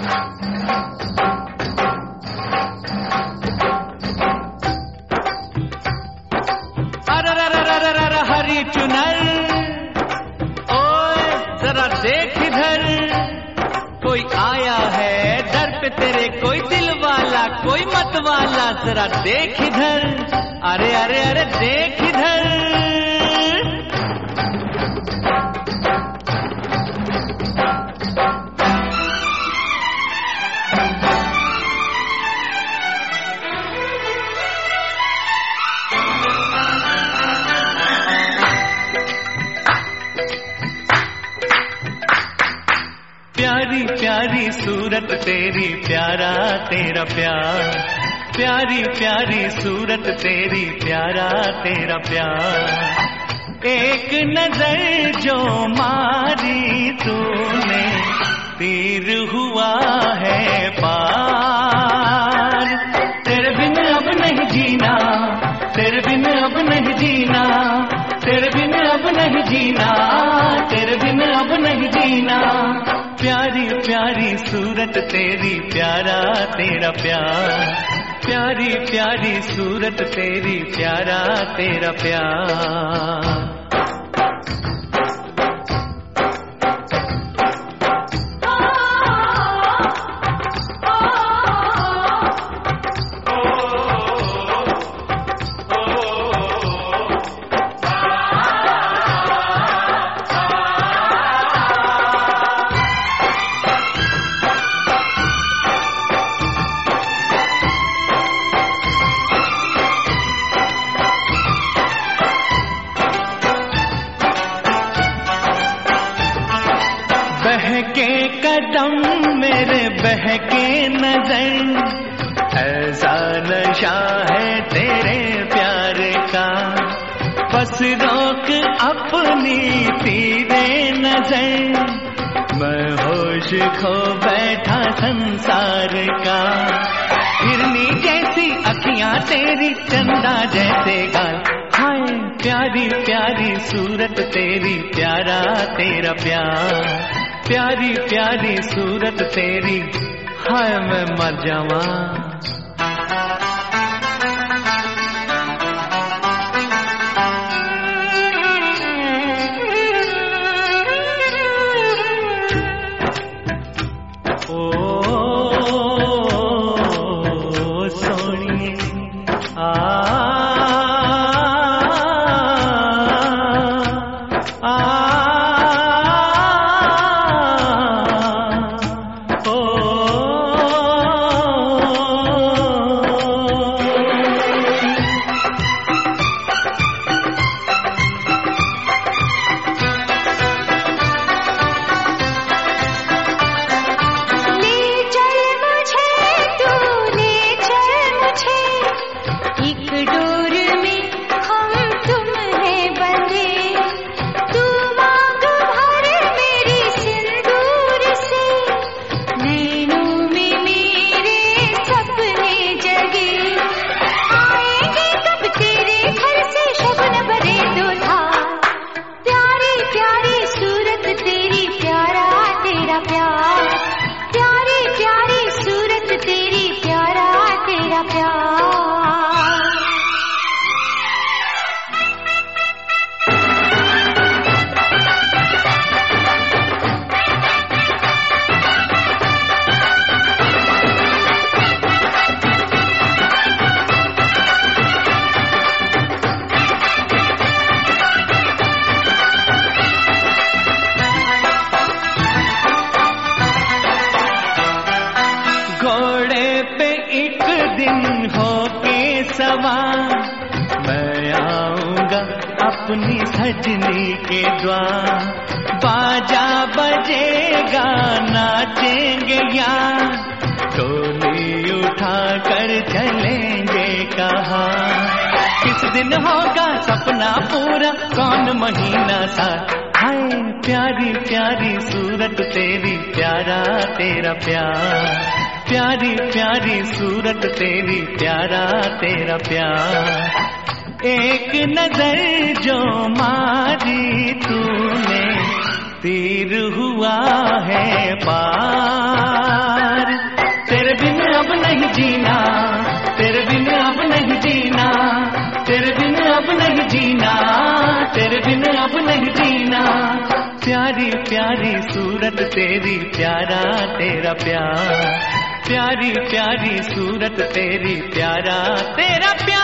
हरी चुनर, ओए जरा देख इधर, कोई आया है दर पे तेरे, कोई दिल वाला कोई मत वाला, जरा देख इधर, अरे अरे अरे देख इधर। प्यारी प्यारी सूरत तेरी, प्यारा तेरा प्यार, प्यारी प्यारी सूरत तेरी, प्यारा तेरा प्यार। एक नजर जो मारी तूने, तीर हुआ है पार। तेरे बिन अब नहीं जीना, तेरे बिन अब नहीं जीना, तेरे बिन अब नहीं जीना, तेरे बिन अब नहीं जीना। प्यारी प्यारी सूरत तेरी, प्यारा तेरा प्यार, प्यारी प्यारी सूरत तेरी, प्यारा तेरा प्यार। बहके कदम मेरे, बहके नजर, ऐसा नशा है तेरे प्यार का। बस रोक अपनी तेरे नजर, मैं होश खो बैठा संसार का। हिरनी जैसी अखियां तेरी, चंदा जैसे गाल, हाय प्यारी प्यारी सूरत तेरी, प्यारा तेरा प्यार। प्यारी प्यारी सूरत तेरी, हाय मैं मर जावां। ओ सोनिए सवार, मैं आऊंगा अपनी सजनी के द्वार। बाजा बजेगा नाचेंगे यार, डोली उठा कर चलेंगे कहाँ। किस दिन होगा सपना पूरा, कौन महीना सा। हाय प्यारी प्यारी सूरत तेरी, प्यारा तेरा प्यार। प्यारी प्यारी सूरत तेरी, प्यारा तेरा प्यार। एक नजर जो मारी तूने, तीर हुआ है पार। तेरी, प्यारा तेरा प्यार, प्यारी प्यारी सूरत तेरी, प्यारा तेरा प्यार।